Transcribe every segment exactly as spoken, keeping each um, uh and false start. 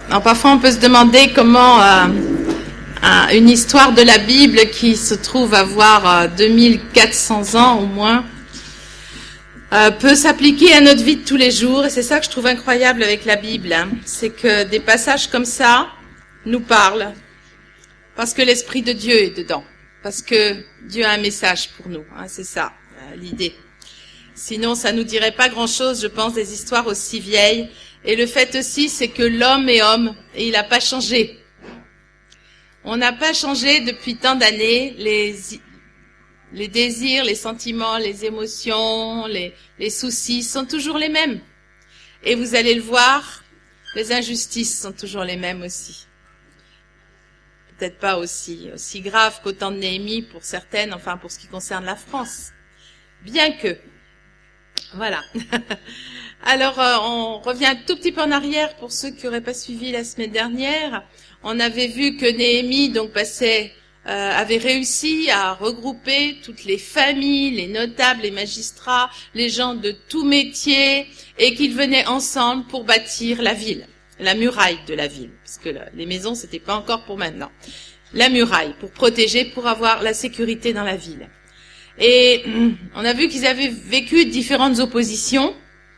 Alors parfois on peut se demander comment euh, un, une histoire de la Bible qui se trouve avoir euh, deux mille quatre cents ans au moins euh, peut s'appliquer à notre vie de tous les jours. Et c'est ça que je trouve incroyable avec la Bible, hein. C'est que des passages comme ça nous parlent parce que l'Esprit de Dieu est dedans, parce que Dieu a un message pour nous, hein, c'est ça euh, l'idée. Sinon ça nous dirait pas grand-chose, je pense, des histoires aussi vieilles. Et le fait aussi, c'est que l'homme est homme et il n'a pas changé. On n'a pas changé depuis tant d'années. Les, les désirs, les sentiments, les émotions, les, les soucis sont toujours les mêmes. Et vous allez le voir, les injustices sont toujours les mêmes aussi. Peut-être pas aussi, aussi graves qu'au temps de Néhémie pour certaines, enfin pour ce qui concerne la France. Bien que. Voilà. Alors, euh, on revient un tout petit peu en arrière pour ceux qui n'auraient pas suivi la semaine dernière. On avait vu que Néhémie donc passait, euh, avait réussi à regrouper toutes les familles, les notables, les magistrats, les gens de tout métier, et qu'ils venaient ensemble pour bâtir la ville, la muraille de la ville, parce que là, les maisons c'était pas encore pour maintenant. La muraille pour protéger, pour avoir la sécurité dans la ville. Et on a vu qu'ils avaient vécu différentes oppositions.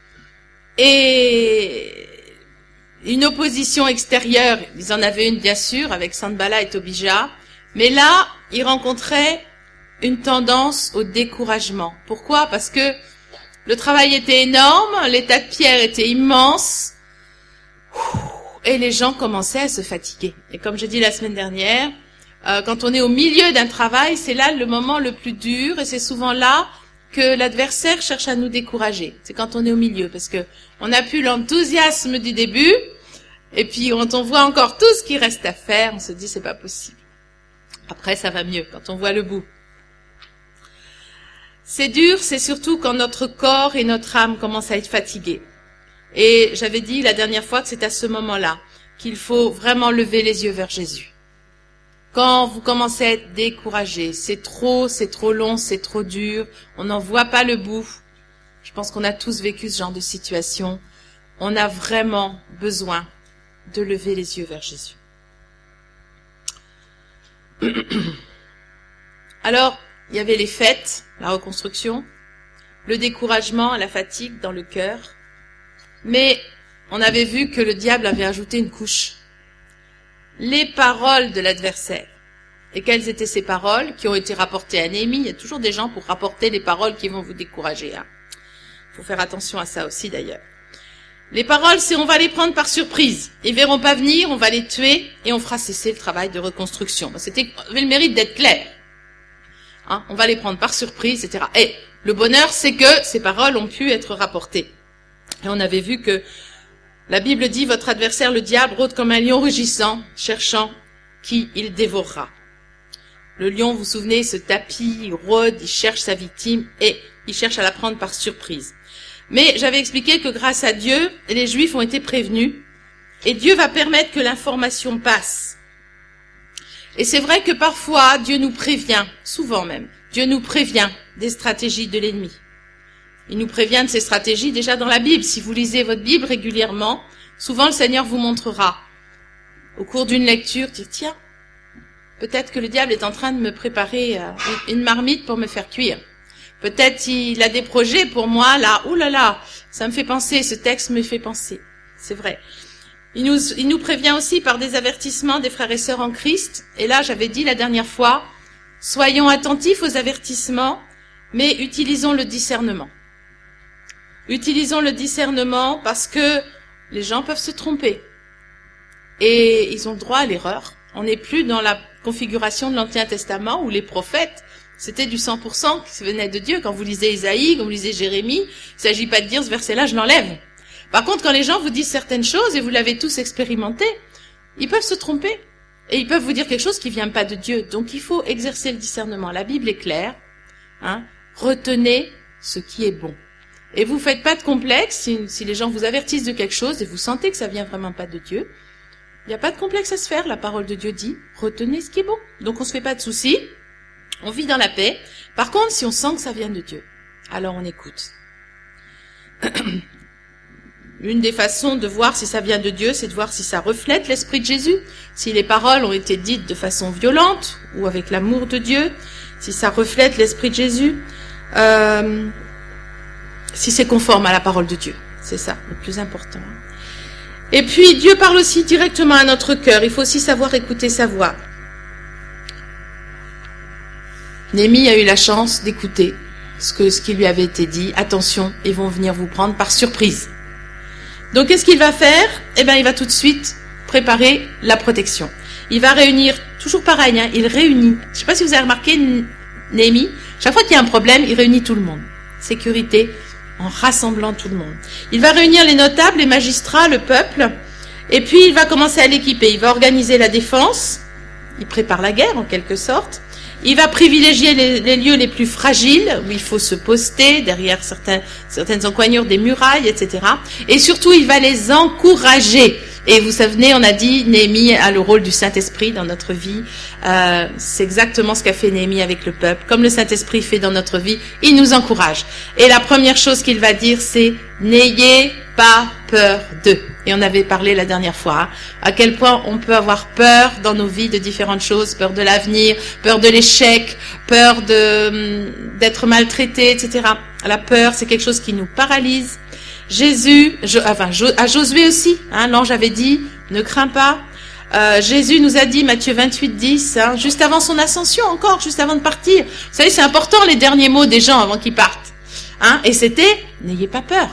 Et une opposition extérieure, ils en avaient une bien sûr avec Sanballat et Tobija, mais là, ils rencontraient une tendance au découragement. Pourquoi? Parce que le travail était énorme, les tas de pierres étaient immenses, et les gens commençaient à se fatiguer. Et comme j'ai dit la semaine dernière, euh, quand on est au milieu d'un travail, c'est là le moment le plus dur, et c'est souvent là que l'adversaire cherche à nous décourager. C'est quand on est au milieu, parce que on n'a plus l'enthousiasme du début, et puis quand on voit encore tout ce qui reste à faire, on se dit c'est pas possible. Après, ça va mieux, quand on voit le bout. C'est dur, c'est surtout quand notre corps et notre âme commencent à être fatigués. Et j'avais dit la dernière fois que c'est à ce moment-là qu'il faut vraiment lever les yeux vers Jésus. Quand vous commencez à être découragé, c'est trop, c'est trop long, c'est trop dur, on n'en voit pas le bout. Je pense qu'on a tous vécu ce genre de situation. On a vraiment besoin de lever les yeux vers Jésus. Alors, il y avait les fêtes, la reconstruction, le découragement, la fatigue dans le cœur. Mais on avait vu que le diable avait ajouté une couche. Les paroles de l'adversaire. Et quelles étaient ces paroles qui ont été rapportées à Néhémie? Il y a toujours des gens pour rapporter les paroles qui vont vous décourager. Hein. Faut faire attention à ça aussi d'ailleurs. Les paroles, c'est on va les prendre par surprise. Ils verront pas venir, on va les tuer et on fera cesser le travail de reconstruction. C'était avait le mérite d'être clair. Hein, on va les prendre par surprise, et cetera. Et le bonheur, c'est que ces paroles ont pu être rapportées. Et on avait vu que la Bible dit, votre adversaire, le diable, rôde comme un lion rugissant, cherchant qui il dévorera. Le lion, vous vous souvenez, se tapit, il rôde, il cherche sa victime et il cherche à la prendre par surprise. Mais j'avais expliqué que grâce à Dieu, les Juifs ont été prévenus et Dieu va permettre que l'information passe. Et c'est vrai que parfois, Dieu nous prévient, souvent même, Dieu nous prévient des stratégies de l'ennemi. Il nous prévient de ces stratégies déjà dans la Bible. Si vous lisez votre Bible régulièrement, souvent le Seigneur vous montrera, au cours d'une lecture, dire tiens, peut-être que le diable est en train de me préparer une marmite pour me faire cuire. Peut-être il a des projets pour moi, là, ouh là là, ça me fait penser, ce texte me fait penser. C'est vrai. Il nous, il nous prévient aussi par des avertissements des frères et sœurs en Christ. Et là, j'avais dit la dernière fois, soyons attentifs aux avertissements, mais utilisons le discernement. Utilisons le discernement parce que les gens peuvent se tromper. Et ils ont le droit à l'erreur. On n'est plus dans la configuration de l'Ancien Testament où les prophètes, c'était du cent pour cent qui venait de Dieu. Quand vous lisez Isaïe, quand vous lisez Jérémie, il ne s'agit pas de dire ce verset-là, je l'enlève. Par contre, quand les gens vous disent certaines choses et vous l'avez tous expérimenté, ils peuvent se tromper. Et ils peuvent vous dire quelque chose qui ne vient pas de Dieu. Donc il faut exercer le discernement. La Bible est claire. Hein, retenez ce qui est bon. Et vous faites pas de complexe si, si les gens vous avertissent de quelque chose et vous sentez que ça vient vraiment pas de Dieu. Il n'y a pas de complexe à se faire. La parole de Dieu dit, retenez ce qui est bon. Donc on se fait pas de soucis. On vit dans la paix. Par contre, si on sent que ça vient de Dieu, alors on écoute. L'une des façons de voir si ça vient de Dieu, c'est de voir si ça reflète l'Esprit de Jésus, si les paroles ont été dites de façon violente ou avec l'amour de Dieu, si ça reflète l'Esprit de Jésus, euh, si c'est conforme à la parole de Dieu. C'est ça, le plus important. Et puis, Dieu parle aussi directement à notre cœur. Il faut aussi savoir écouter sa voix. Néhémie a eu la chance d'écouter ce que, ce qui lui avait été dit. Attention, ils vont venir vous prendre par surprise. Donc, qu'est-ce qu'il va faire? Eh bien, il va tout de suite préparer la protection. Il va réunir, toujours pareil, hein, il réunit. Je ne sais pas si vous avez remarqué, Néhémie, chaque fois qu'il y a un problème, il réunit tout le monde. Sécurité, en rassemblant tout le monde. Il va réunir les notables, les magistrats, le peuple, et puis il va commencer à l'équiper. Il va organiser la défense, il prépare la guerre en quelque sorte. Il va privilégier les, les lieux les plus fragiles, où il faut se poster derrière certains, certaines encoignures des murailles, et cetera. Et surtout, il va les encourager. Et vous savez, on a dit, Néhémie a le rôle du Saint-Esprit dans notre vie. Euh, c'est exactement ce qu'a fait Néhémie avec le peuple. Comme le Saint-Esprit fait dans notre vie, il nous encourage. Et la première chose qu'il va dire, c'est « N'ayez pas peur d'eux ». Et on avait parlé la dernière fois, hein, à quel point on peut avoir peur dans nos vies de différentes choses, peur de l'avenir, peur de l'échec, peur de d'être maltraité, et cetera. La peur, c'est quelque chose qui nous paralyse. Jésus, je, enfin à Josué aussi, hein, l'ange avait dit, ne crains pas. Euh, Jésus nous a dit, Matthieu vingt-huit, dix, hein, juste avant son ascension encore, juste avant de partir. Vous savez, c'est important les derniers mots des gens avant qu'ils partent. Hein, et c'était, n'ayez pas peur.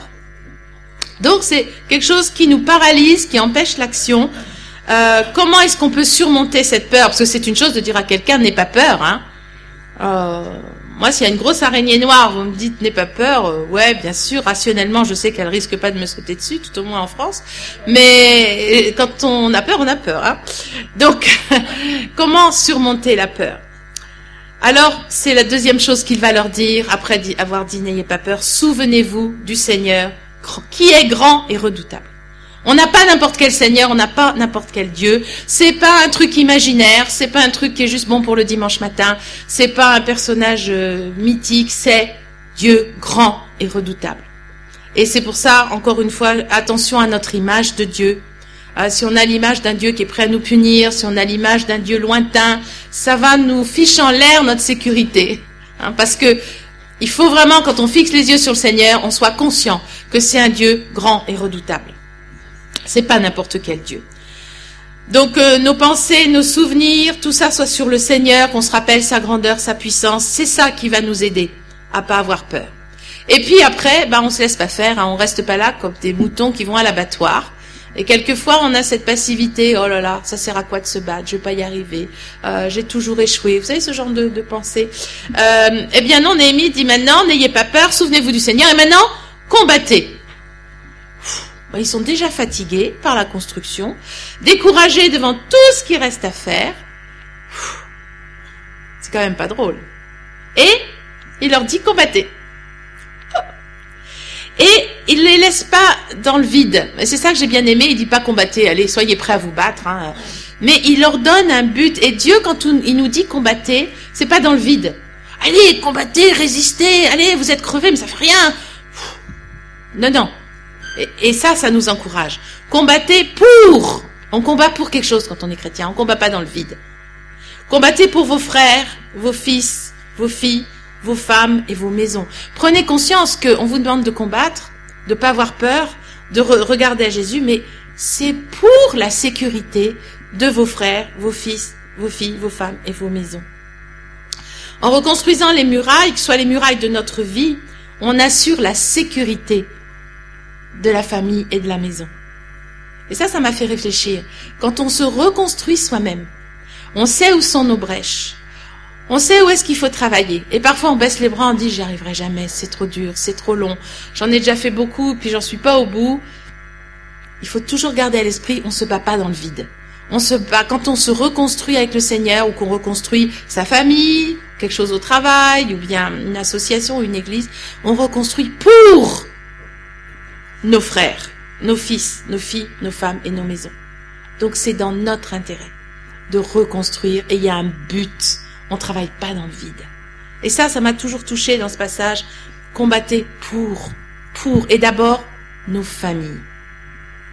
Donc c'est quelque chose qui nous paralyse, qui empêche l'action. Euh, comment est-ce qu'on peut surmonter cette peur? Parce que c'est une chose de dire à quelqu'un, n'aie pas peur. Hein. Euh, moi, s'il y a une grosse araignée noire, vous me dites, n'aie pas peur. Euh, ouais, bien sûr, rationnellement, je sais qu'elle risque pas de me sauter dessus, tout au moins en France. Mais quand on a peur, on a peur. Hein. Donc, comment surmonter la peur? Alors, c'est la deuxième chose qu'il va leur dire, après avoir dit, n'ayez pas peur, souvenez-vous du Seigneur, qui est grand et redoutable. On n'a pas n'importe quel Seigneur, on n'a pas n'importe quel Dieu. C'est pas un truc imaginaire, c'est pas un truc qui est juste bon pour le dimanche matin, c'est pas un personnage euh, mythique, c'est Dieu grand et redoutable. Et c'est pour ça, encore une fois, attention à notre image de Dieu. Euh, si on a l'image d'un Dieu qui est prêt à nous punir, si on a l'image d'un Dieu lointain, ça va nous ficher en l'air notre sécurité. Hein, parce que il faut vraiment, quand on fixe les yeux sur le Seigneur, on soit conscient que c'est un Dieu grand et redoutable. C'est pas n'importe quel Dieu. Donc euh, nos pensées, nos souvenirs, tout ça soit sur le Seigneur, qu'on se rappelle sa grandeur, sa puissance. C'est ça qui va nous aider à pas avoir peur. Et puis après, ben on se laisse pas faire, hein, on reste pas là comme des moutons qui vont à l'abattoir. Et quelquefois, on a cette passivité, oh là là, ça sert à quoi de se battre, je vais pas y arriver, euh, j'ai toujours échoué. Vous savez, ce genre de, de pensée. Euh, eh bien non, Néhémie dit maintenant, n'ayez pas peur, souvenez-vous du Seigneur, et maintenant, combattez. Ben, ils sont déjà fatigués par la construction, découragés devant tout ce qui reste à faire. C'est quand même pas drôle. Et il leur dit combattez. Et il les laisse pas dans le vide. Et c'est ça que j'ai bien aimé. Il dit pas combattez, allez, soyez prêts à vous battre. Hein. Mais il leur donne un but. Et Dieu, quand il nous dit combattez, c'est pas dans le vide. Allez, combattez, résistez, allez, vous êtes crevés, mais ça fait rien. Non, non. Et, et ça, ça nous encourage. Combattez pour. On combat pour quelque chose quand on est chrétien. On combat pas dans le vide. Combattez pour vos frères, vos fils, vos filles, vos femmes et vos maisons. Prenez conscience qu'on vous demande de combattre, de pas avoir peur, de re- regarder à Jésus, mais c'est pour la sécurité de vos frères, vos fils, vos filles, vos femmes et vos maisons. En reconstruisant les murailles, que ce soit les murailles de notre vie, on assure la sécurité de la famille et de la maison. Et ça, ça m'a fait réfléchir. Quand on se reconstruit soi-même, on sait où sont nos brèches. On sait où est-ce qu'il faut travailler. Et parfois, on baisse les bras, on dit, j'y arriverai jamais, c'est trop dur, c'est trop long. J'en ai déjà fait beaucoup, puis j'en suis pas au bout. Il faut toujours garder à l'esprit, on se bat pas dans le vide. On se bat, quand on se reconstruit avec le Seigneur, ou qu'on reconstruit sa famille, quelque chose au travail, ou bien une association, une église, on reconstruit pour nos frères, nos fils, nos filles, nos femmes et nos maisons. Donc c'est dans notre intérêt de reconstruire, et il y a un but. On travaille pas dans le vide. Et ça, ça m'a toujours touché dans ce passage. Combattez pour, pour, et d'abord, nos familles.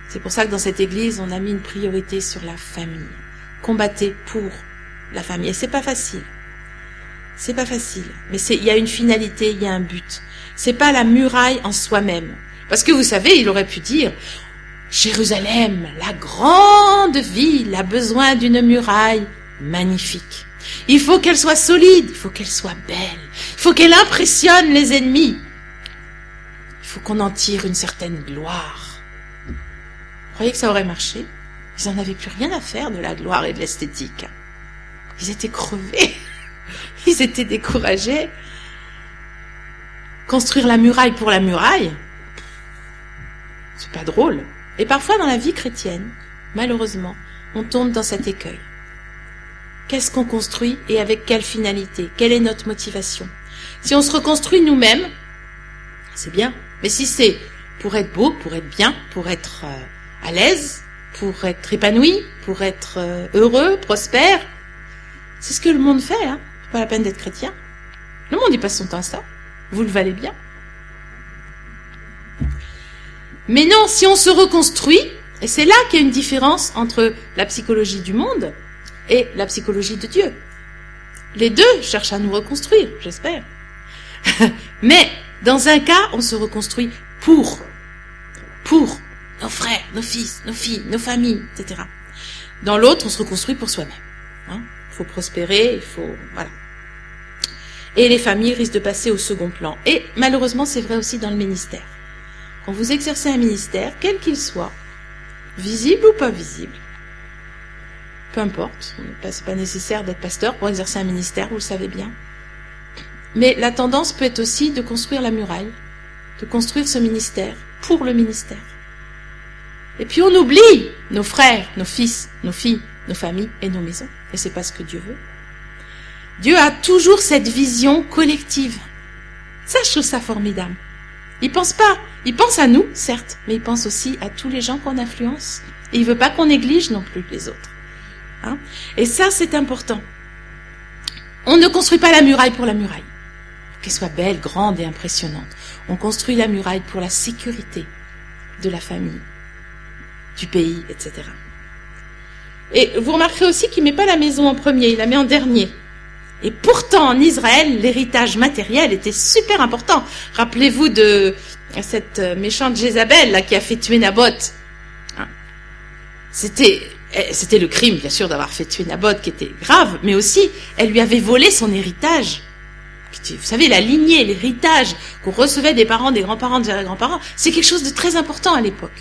C'est pour ça que dans cette église, on a mis une priorité sur la famille. Combattez pour la famille. Et c'est pas facile. C'est pas facile. Mais c'est, il y a une finalité, il y a un but. C'est pas la muraille en soi-même. Parce que vous savez, il aurait pu dire, Jérusalem, la grande ville, a besoin d'une muraille magnifique. Il faut qu'elle soit solide, il faut qu'elle soit belle, il faut qu'elle impressionne les ennemis. Il faut qu'on en tire une certaine gloire. Vous croyez que ça aurait marché? Ils n'en avaient plus rien à faire de la gloire et de l'esthétique. Ils étaient crevés, ils étaient découragés. Construire la muraille pour la muraille, c'est pas drôle. Et parfois dans la vie chrétienne, malheureusement, on tombe dans cet écueil. Qu'est-ce qu'on construit et avec quelle finalité? Quelle est notre motivation? Si on se reconstruit nous-mêmes, c'est bien. Mais si c'est pour être beau, pour être bien, pour être euh, à l'aise, pour être épanoui, pour être euh, heureux, prospère, c'est ce que le monde fait. Hein. C'est pas la peine d'être chrétien. Le monde y passe son temps à ça. Vous le valez bien. Mais non, si on se reconstruit, et c'est là qu'il y a une différence entre la psychologie du monde et la psychologie de Dieu. Les deux cherchent à nous reconstruire, j'espère. Mais dans un cas, on se reconstruit pour, pour nos frères, nos fils, nos filles, nos familles, et cetera. Dans l'autre, on se reconstruit pour soi-même. Hein, il faut prospérer, il faut... voilà. Et les familles risquent de passer au second plan. Et malheureusement, c'est vrai aussi dans le ministère. Quand vous exercez un ministère, quel qu'il soit, visible ou pas visible, peu importe, c'est pas nécessaire d'être pasteur pour exercer un ministère, vous le savez bien. Mais la tendance peut être aussi de construire la muraille, de construire ce ministère pour le ministère. Et puis on oublie nos frères, nos fils, nos filles, nos familles et nos maisons. Et c'est pas ce que Dieu veut. Dieu a toujours cette vision collective. Ça, je trouve ça formidable. Il pense pas, il pense à nous, certes, mais il pense aussi à tous les gens qu'on influence. Et il veut pas qu'on néglige non plus les autres. Hein? Et ça, c'est important. On ne construit pas la muraille pour la muraille. Qu'elle soit belle, grande et impressionnante. On construit la muraille pour la sécurité de la famille, du pays, et cetera. Et vous remarquerez aussi qu'il met pas la maison en premier, il la met en dernier. Et pourtant, en Israël, l'héritage matériel était super important. Rappelez-vous de cette méchante Jézabel là, qui a fait tuer Naboth. C'était, c'était le crime, bien sûr, d'avoir fait tuer Naboth, qui était grave, mais aussi, elle lui avait volé son héritage. Vous savez, la lignée, l'héritage qu'on recevait des parents, des grands-parents, des grands-parents, c'est quelque chose de très important à l'époque.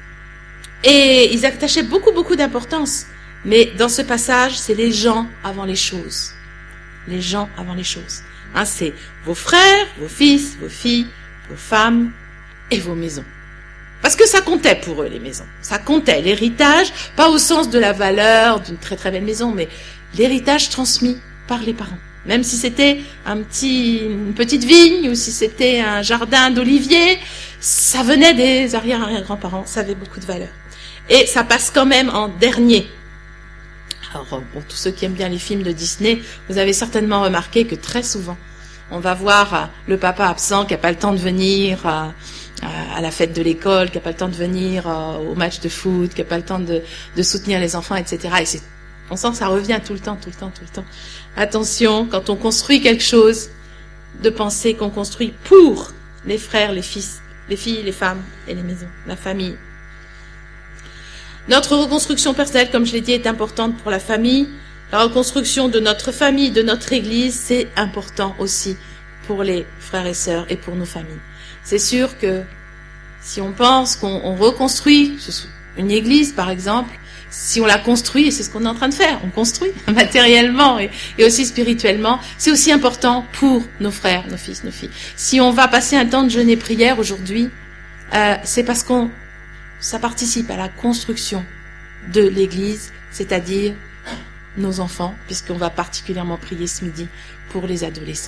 Et ils attachaient beaucoup, beaucoup d'importance. Mais dans ce passage, c'est les gens avant les choses. Les gens avant les choses. Hein, c'est vos frères, vos fils, vos filles, vos femmes et vos maisons. Parce que ça comptait pour eux, les maisons. Ça comptait. L'héritage, pas au sens de la valeur d'une très très belle maison, mais l'héritage transmis par les parents. Même si c'était un petit, une petite vigne ou si c'était un jardin d'oliviers, ça venait des arrière-arrière-grands-parents. Ça avait beaucoup de valeur. Et ça passe quand même en dernier. Alors, pour tous ceux qui aiment bien les films de Disney, vous avez certainement remarqué que très souvent, on va voir le papa absent qui n'a pas le temps de venir à, à la fête de l'école, qui n'a pas le temps de venir au match de foot, qui n'a pas le temps de, de soutenir les enfants, et cetera. Et c'est, on sent que ça revient tout le temps, tout le temps, tout le temps. Attention, quand on construit quelque chose, de penser qu'on construit pour les frères, les fils, les filles, les femmes et les maisons, la famille. Notre reconstruction personnelle, comme je l'ai dit, est importante pour la famille. La reconstruction de notre famille, de notre église, c'est important aussi pour les frères et sœurs et pour nos familles. C'est sûr que si on pense qu'on on reconstruit une église, par exemple, si on la construit, et c'est ce qu'on est en train de faire, on construit matériellement et, et aussi spirituellement, c'est aussi important pour nos frères, nos fils, nos filles. Si on va passer un temps de jeûne et prière aujourd'hui, euh, c'est parce qu'on ça participe à la construction de l'Église, c'est-à-dire nos enfants, puisqu'on va particulièrement prier ce midi pour les adolescents.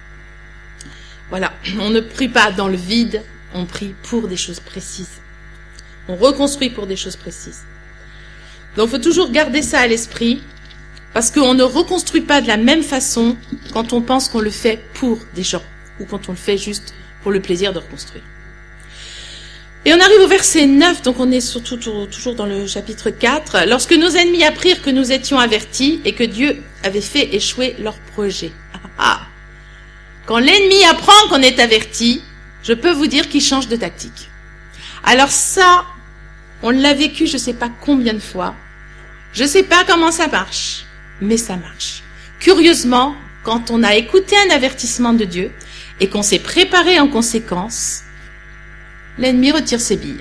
Voilà, on ne prie pas dans le vide, on prie pour des choses précises. On reconstruit pour des choses précises. Donc il faut toujours garder ça à l'esprit, parce qu'on ne reconstruit pas de la même façon quand on pense qu'on le fait pour des gens, ou quand on le fait juste pour le plaisir de reconstruire. Et on arrive au verset neuf, donc on est surtout toujours dans le chapitre quatre. Lorsque nos ennemis apprirent que nous étions avertis et que Dieu avait fait échouer leur projet. Ah. Quand l'ennemi apprend qu'on est averti, je peux vous dire qu'il change de tactique. Alors ça, on l'a vécu je ne sais pas combien de fois. Je ne sais pas comment ça marche, mais ça marche. Curieusement, quand on a écouté un avertissement de Dieu et qu'on s'est préparé en conséquence, l'ennemi retire ses billes.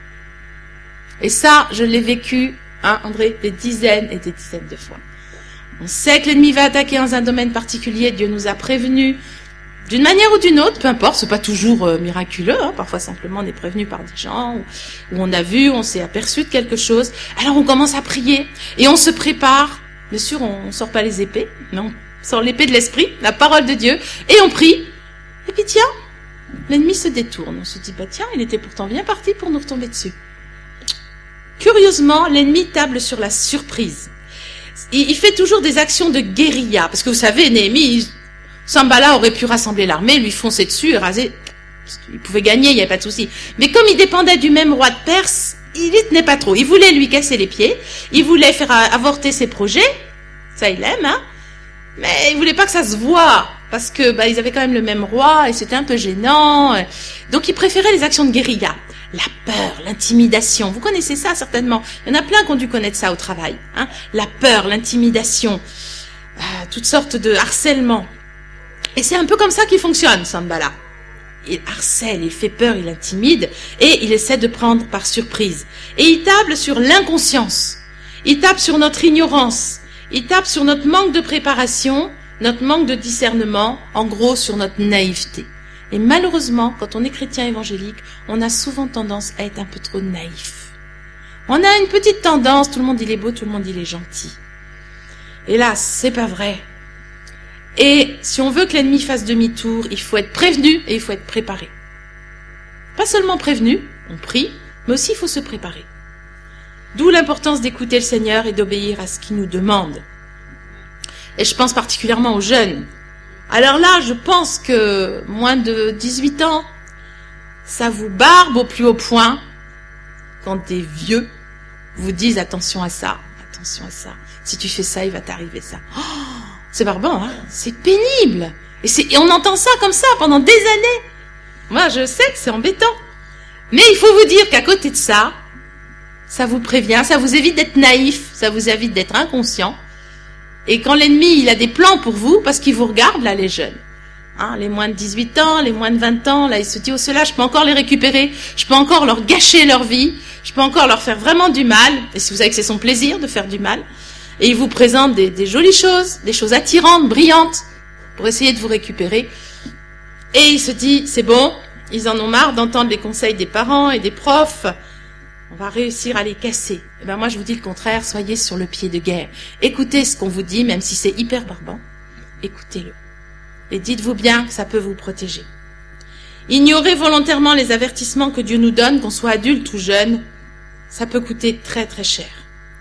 Et ça, je l'ai vécu, hein, André, des dizaines et des dizaines de fois. On sait que l'ennemi va attaquer dans un domaine particulier, Dieu nous a prévenus, d'une manière ou d'une autre, peu importe, c'est pas toujours euh, miraculeux, hein, parfois simplement on est prévenu par des gens, ou, ou on a vu, on s'est aperçu de quelque chose, alors on commence à prier, et on se prépare, bien sûr on, on sort pas les épées, mais on sort l'épée de l'esprit, la parole de Dieu, et on prie, et puis tiens, l'ennemi se détourne, on se dit, bah tiens, il était pourtant bien parti pour nous retomber dessus. Curieusement, l'ennemi table sur la surprise. Il, il fait toujours des actions de guérilla, parce que vous savez, Néhémie, il, Sanballat aurait pu rassembler l'armée, lui foncer dessus et raser. Il pouvait gagner, il n'y avait pas de souci. Mais comme il dépendait du même roi de Perse, il n'y tenait pas trop. Il voulait lui casser les pieds, il voulait faire avorter ses projets, ça il aime, hein. Mais il voulait pas que ça se voie, parce que bah, ils avaient quand même le même roi et c'était un peu gênant. Donc il préférait les actions de guérilla. La peur, l'intimidation, vous connaissez ça certainement. Il y en a plein qui ont dû connaître ça au travail. Hein. La peur, l'intimidation, euh, toutes sortes de harcèlement. Et c'est un peu comme ça qu'il fonctionne, Sanballat. Il harcèle, il fait peur, il intimide, et il essaie de prendre par surprise. Et il table sur l'inconscience, il tape sur notre ignorance, il tape sur notre manque de préparation, notre manque de discernement, en gros sur notre naïveté. Et malheureusement, quand on est chrétien évangélique, on a souvent tendance à être un peu trop naïf. On a une petite tendance, tout le monde il est beau, tout le monde il est gentil. Hélas, c'est pas vrai. Et si on veut que l'ennemi fasse demi-tour, il faut être prévenu et il faut être préparé. Pas seulement prévenu, on prie, mais aussi il faut se préparer. D'où l'importance d'écouter le Seigneur et d'obéir à ce qu'il nous demande. Et je pense particulièrement aux jeunes. Alors là, je pense que moins de dix-huit ans, ça vous barbe au plus haut point quand des vieux vous disent attention à ça, attention à ça. Si tu fais ça, il va t'arriver ça. Oh, c'est barbant, hein, c'est pénible. Et, c'est, et on entend ça comme ça pendant des années. Moi, je sais que c'est embêtant. Mais il faut vous dire qu'à côté de ça, ça vous prévient, ça vous évite d'être naïf, ça vous évite d'être inconscient. Et quand l'ennemi, il a des plans pour vous, parce qu'il vous regarde, là, les jeunes, hein, les moins de dix-huit ans, les moins de vingt ans, là, il se dit, oh, ceux-là, je peux encore les récupérer, je peux encore leur gâcher leur vie, je peux encore leur faire vraiment du mal, et si vous savez que c'est son plaisir de faire du mal, et il vous présente des, des jolies choses, des choses attirantes, brillantes, pour essayer de vous récupérer, et il se dit, c'est bon, ils en ont marre d'entendre les conseils des parents et des profs, on va réussir à les casser. Et ben moi, je vous dis le contraire, soyez sur le pied de guerre. Écoutez ce qu'on vous dit, même si c'est hyper barbant. Écoutez-le. Et dites-vous bien que ça peut vous protéger. Ignorer volontairement les avertissements que Dieu nous donne, qu'on soit adulte ou jeune, ça peut coûter très très cher.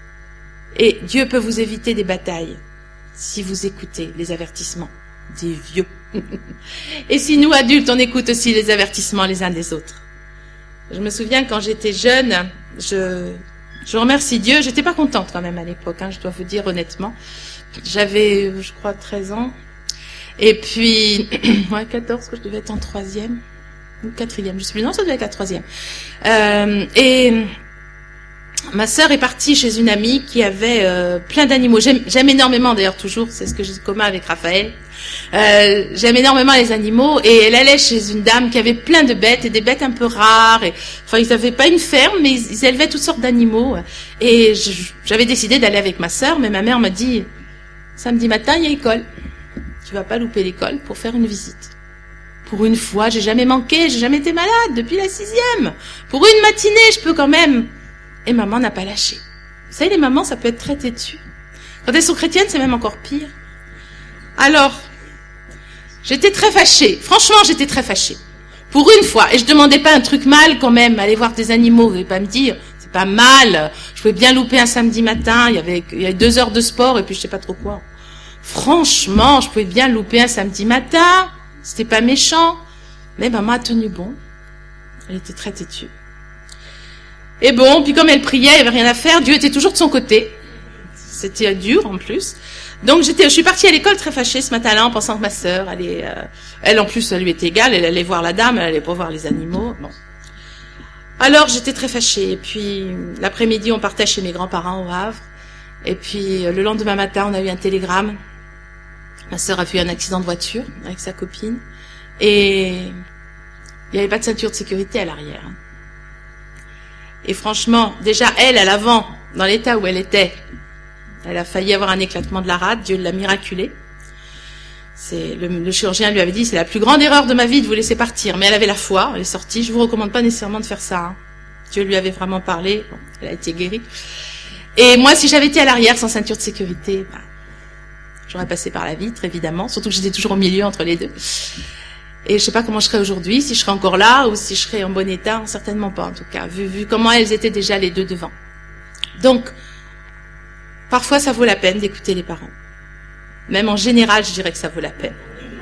Et Dieu peut vous éviter des batailles si vous écoutez les avertissements des vieux. Et si nous, adultes, on écoute aussi les avertissements les uns des autres. Je me souviens quand j'étais jeune, je, je remercie Dieu, j'étais pas contente quand même à l'époque, hein, je dois vous dire honnêtement. J'avais, je crois, treize ans. Et puis, ouais, quatorze, que je devais être en troisième, ou quatrième, je sais plus, non, ça devait être la troisième. Euh, et ma sœur est partie chez une amie qui avait euh, plein d'animaux. J'aime, j'aime énormément, d'ailleurs, toujours, c'est ce que j'ai de commun avec Raphaël. Euh, j'aime énormément les animaux et elle allait chez une dame qui avait plein de bêtes et des bêtes un peu rares. Et, enfin, ils n'avaient pas une ferme, mais ils, ils élevaient toutes sortes d'animaux. Et je, j'avais décidé d'aller avec ma sœur, mais ma mère m'a dit, samedi matin, il y a école. Tu vas pas louper l'école pour faire une visite. Pour une fois, j'ai jamais manqué, j'ai jamais été malade depuis la sixième. Pour une matinée, je peux quand même. Et maman n'a pas lâché. Vous savez, les mamans, ça peut être très têtu. Quand elles sont chrétiennes, c'est même encore pire. Alors, j'étais très fâchée. Franchement, j'étais très fâchée. Pour une fois. Et je demandais pas un truc mal quand même. Aller voir des animaux. Vous n'allez pas me dire, c'est pas mal. Je pouvais bien louper un samedi matin. Il y avait, il y avait deux heures de sport et puis je sais pas trop quoi. Franchement, je pouvais bien louper un samedi matin. C'était pas méchant. Mais maman a tenu bon. Elle était très têtue. Et bon, puis comme elle priait, il n'y avait rien à faire, Dieu était toujours de son côté. C'était dur en plus. Donc j'étais, je suis partie à l'école très fâchée ce matin-là en pensant que ma sœur allait, euh, elle en plus, ça lui était égal, elle allait voir la dame, elle allait pas voir les animaux. Bon. Alors j'étais très fâchée. Et puis l'après-midi, on partait chez mes grands-parents au Havre. Et puis le lendemain matin, on a eu un télégramme. Ma sœur a fait un accident de voiture avec sa copine. Et il n'y avait pas de ceinture de sécurité à l'arrière. Et franchement, déjà elle, à l'avant, dans l'état où elle était, elle a failli avoir un éclatement de la rate, Dieu l'a miraculé. C'est, le, le chirurgien lui avait dit, c'est la plus grande erreur de ma vie de vous laisser partir. Mais elle avait la foi, elle est sortie. Je vous recommande pas nécessairement de faire ça. Hein. Dieu lui avait vraiment parlé, bon, elle a été guérie. Et moi, si j'avais été à l'arrière sans ceinture de sécurité, bah, j'aurais passé par la vitre, évidemment. Surtout que j'étais toujours au milieu entre les deux. Et je sais pas comment je serais aujourd'hui, si je serais encore là ou si je serais en bon état, certainement pas en tout cas, vu, vu comment elles étaient déjà les deux devant. Donc, parfois, ça vaut la peine d'écouter les parents. Même en général, je dirais que ça vaut la peine.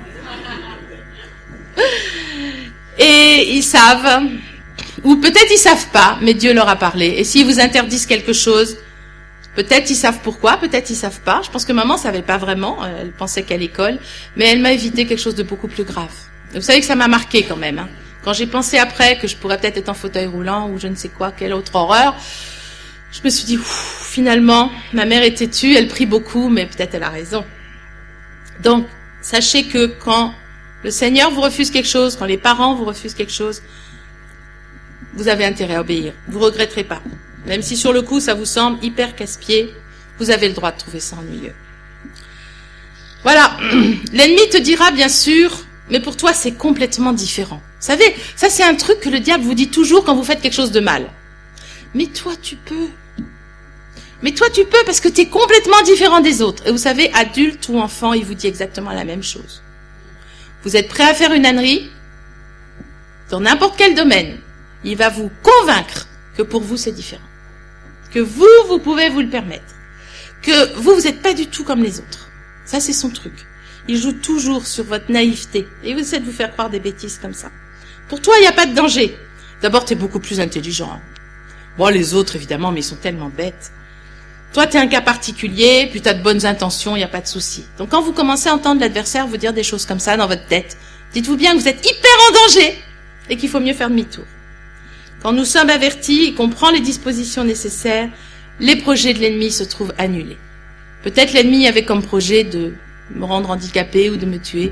Et ils savent, ou peut-être ils savent pas, mais Dieu leur a parlé. Et s'ils vous interdisent quelque chose, peut-être ils savent pourquoi, peut-être ils savent pas. Je pense que maman savait pas vraiment, elle pensait qu'à l'école, mais elle m'a évité quelque chose de beaucoup plus grave. Et vous savez que ça m'a marqué quand même. Hein. Quand j'ai pensé après que je pourrais peut-être être en fauteuil roulant ou je ne sais quoi, quelle autre horreur, je me suis dit, ouf, finalement, ma mère est têtue, elle prie beaucoup, mais peut-être elle a raison. Donc, sachez que quand le Seigneur vous refuse quelque chose, quand les parents vous refusent quelque chose, vous avez intérêt à obéir. Vous regretterez pas. Même si sur le coup, ça vous semble hyper casse-pied, vous avez le droit de trouver ça ennuyeux. Voilà. L'ennemi te dira, bien sûr, mais pour toi, c'est complètement différent. Vous savez, ça c'est un truc que le diable vous dit toujours quand vous faites quelque chose de mal. Mais toi, tu peux. Mais toi, tu peux parce que tu es complètement différent des autres. Et vous savez, adulte ou enfant, il vous dit exactement la même chose. Vous êtes prêt à faire une ânerie dans n'importe quel domaine. Il va vous convaincre que pour vous, c'est différent. Que vous, vous pouvez vous le permettre. Que vous, vous n'êtes pas du tout comme les autres. Ça, c'est son truc. Il joue toujours sur votre naïveté. Et il essaie de vous faire croire des bêtises comme ça. Pour toi, il n'y a pas de danger. D'abord, tu es beaucoup plus intelligent. Bon, les autres, évidemment, mais ils sont tellement bêtes. Toi, tu es un cas particulier, puis tu as de bonnes intentions, il n'y a pas de souci. Donc, quand vous commencez à entendre l'adversaire vous dire des choses comme ça dans votre tête, dites-vous bien que vous êtes hyper en danger et qu'il faut mieux faire demi-tour. Quand nous sommes avertis et qu'on prend les dispositions nécessaires, les projets de l'ennemi se trouvent annulés. Peut-être l'ennemi avait comme projet de me rendre handicapé ou de me tuer.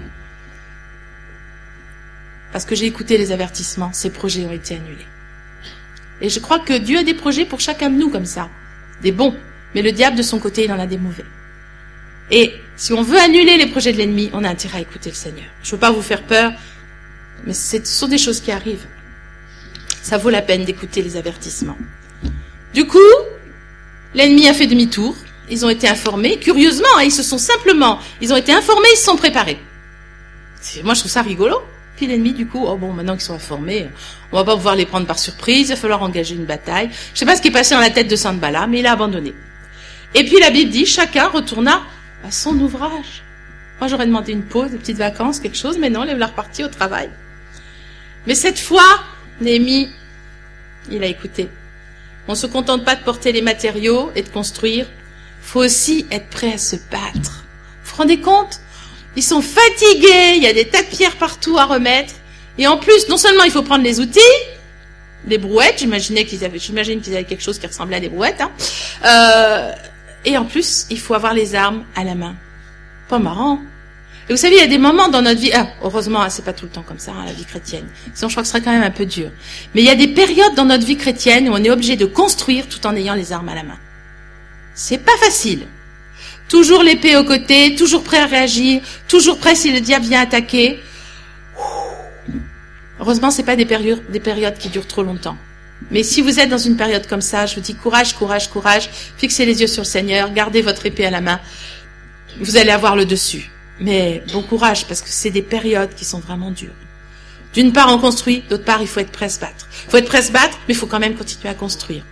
Parce que j'ai écouté les avertissements, ces projets ont été annulés. Et je crois que Dieu a des projets pour chacun de nous comme ça, des bons. Mais le diable, de son côté, il en a des mauvais. Et si on veut annuler les projets de l'ennemi, on a intérêt à écouter le Seigneur. Je ne veux pas vous faire peur, mais ce sont des choses qui arrivent. Ça vaut la peine d'écouter les avertissements. Du coup, l'ennemi a fait demi-tour. Ils ont été informés. Curieusement, ils se sont simplement... Ils ont été informés, ils se sont préparés. Moi, je trouve ça rigolo. Puis l'ennemi, du coup, oh bon, maintenant qu'ils sont informés, on va pas pouvoir les prendre par surprise, il va falloir engager une bataille. Je sais pas ce qui est passé dans la tête de Sanballat, mais il a abandonné. Et puis la Bible dit, chacun retourna à son ouvrage. Moi, j'aurais demandé une pause, des petites vacances, quelque chose, mais non, il est reparti au travail. Mais cette fois, Néhémie, il a écouté. On ne se contente pas de porter les matériaux et de construire. Il faut aussi être prêt à se battre. Vous vous rendez compte ? Ils sont fatigués, il y a des tas de pierres partout à remettre. Et en plus, non seulement il faut prendre les outils, les brouettes, j'imaginais qu'ils avaient, j'imagine qu'ils avaient quelque chose qui ressemblait à des brouettes, hein. Euh, et en plus, il faut avoir les armes à la main. Pas marrant. Et vous savez, il y a des moments dans notre vie, ah, heureusement, hein, c'est pas tout le temps comme ça, hein, la vie chrétienne. Sinon, je crois que ce serait quand même un peu dur. Mais il y a des périodes dans notre vie chrétienne où on est obligé de construire tout en ayant les armes à la main. C'est pas facile. Toujours l'épée au côté, toujours prêt à réagir, toujours prêt si le diable vient attaquer. Heureusement, c'est pas des périodes, des périodes qui durent trop longtemps. Mais si vous êtes dans une période comme ça, je vous dis courage, courage, courage, fixez les yeux sur le Seigneur, gardez votre épée à la main, vous allez avoir le dessus. Mais bon courage, parce que c'est des périodes qui sont vraiment dures. D'une part, on construit, d'autre part, il faut être prêt à se battre. Il faut être prêt à se battre, mais il faut quand même continuer à construire.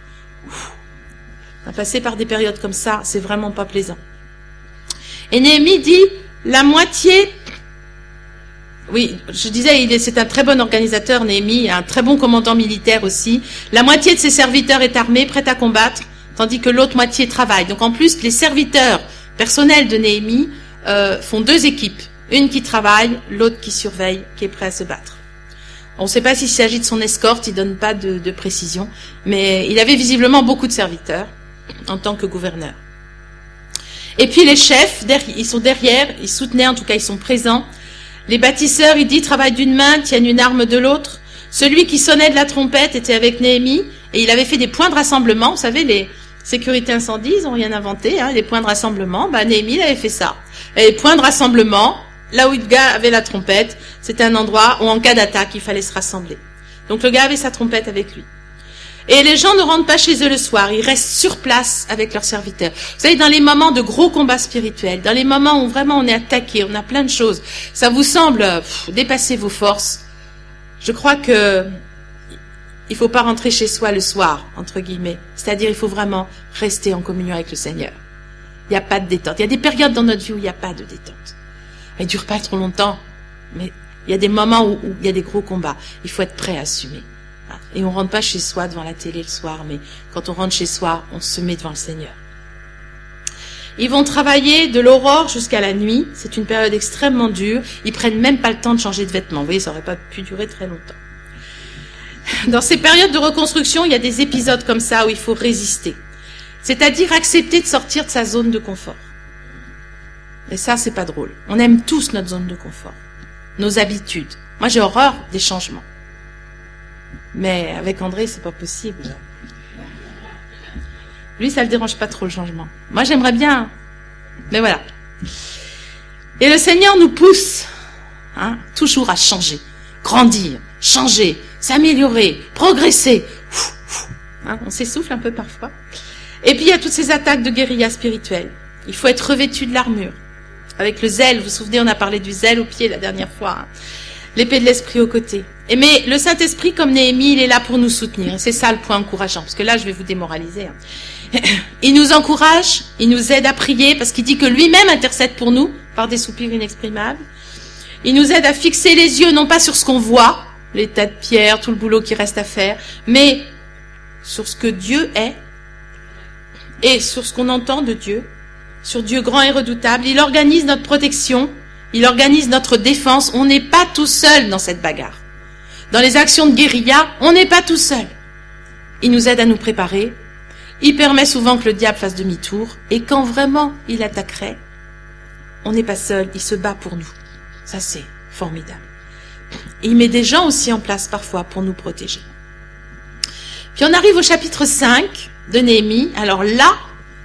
À passer par des périodes comme ça, c'est vraiment pas plaisant. Et Néhémie dit, la moitié, oui, je disais, il est, c'est un très bon organisateur, Néhémie, un très bon commandant militaire aussi. La moitié de ses serviteurs est armée, prête à combattre, tandis que l'autre moitié travaille. Donc en plus, les serviteurs personnels de Néhémie euh, font deux équipes. Une qui travaille, l'autre qui surveille, qui est prêt à se battre. On ne sait pas s'il s'agit de son escorte, il ne donne pas de, de précision, mais il avait visiblement beaucoup de serviteurs en tant que gouverneur. Et puis les chefs, ils sont derrière, ils soutenaient, en tout cas ils sont présents. Les bâtisseurs, il dit, travaillent d'une main, tiennent une arme de l'autre. Celui qui sonnait de la trompette était avec Néhémie, et il avait fait des points de rassemblement. Vous savez, les sécurités incendie, ils n'ont rien inventé, hein, les points de rassemblement. Bah, Néhémie, il avait fait ça. Et les points de rassemblement, là où le gars avait la trompette, c'était un endroit où en cas d'attaque, il fallait se rassembler. Donc le gars avait sa trompette avec lui. Et les gens ne rentrent pas chez eux le soir, ils restent sur place avec leurs serviteurs. Vous savez, dans les moments de gros combats spirituels, dans les moments où vraiment on est attaqué, on a plein de choses, ça vous semble pff, dépasser vos forces, je crois que il faut pas rentrer chez soi le soir, entre guillemets. C'est-à-dire, il faut vraiment rester en communion avec le Seigneur. Il n'y a pas de détente. Il y a des périodes dans notre vie où il n'y a pas de détente. Elle ne dure pas trop longtemps, mais il y a des moments où, où il y a des gros combats. Il faut être prêt à assumer. Et on rentre pas chez soi devant la télé le soir, mais quand on rentre chez soi, on se met devant le Seigneur. Ils vont travailler de l'aurore jusqu'à la nuit. C'est une période extrêmement dure. Ils prennent même pas le temps de changer de vêtements. Vous voyez, ça aurait pas pu durer très longtemps. Dans ces périodes de reconstruction, il y a des épisodes comme ça où il faut résister. C'est-à-dire accepter de sortir de sa zone de confort. Et ça, c'est pas drôle. On aime tous notre zone de confort, nos habitudes. Moi, j'ai horreur des changements. Mais avec André, c'est pas possible. Lui, ça le dérange pas trop, le changement. Moi, j'aimerais bien. Mais voilà. Et le Seigneur nous pousse, hein, toujours à changer, grandir, changer, s'améliorer, progresser. Hein, on s'essouffle un peu parfois. Et puis, il y a toutes ces attaques de guérilla spirituelle. Il faut être revêtu de l'armure. Avec le zèle, vous vous souvenez, on a parlé du zèle au pied la dernière fois. Hein. L'épée de l'esprit au côté. Et mais le Saint-Esprit, comme Néhémie, il est là pour nous soutenir. Et c'est ça le point encourageant. Parce que là, je vais vous démoraliser. Hein. Il nous encourage, il nous aide à prier, parce qu'il dit que lui-même intercède pour nous, par des soupirs inexprimables. Il nous aide à fixer les yeux, non pas sur ce qu'on voit, les tas de pierres, tout le boulot qui reste à faire, mais sur ce que Dieu est, et sur ce qu'on entend de Dieu, sur Dieu grand et redoutable. Il organise notre protection, il organise notre défense. On n'est pas tout seul dans cette bagarre. Dans les actions de guérilla, on n'est pas tout seul. Il nous aide à nous préparer. Il permet souvent que le diable fasse demi-tour. Et quand vraiment il attaquerait, on n'est pas seul, il se bat pour nous. Ça, c'est formidable. Et il met des gens aussi en place parfois pour nous protéger. Puis on arrive au chapitre cinq de Néhémie. Alors là,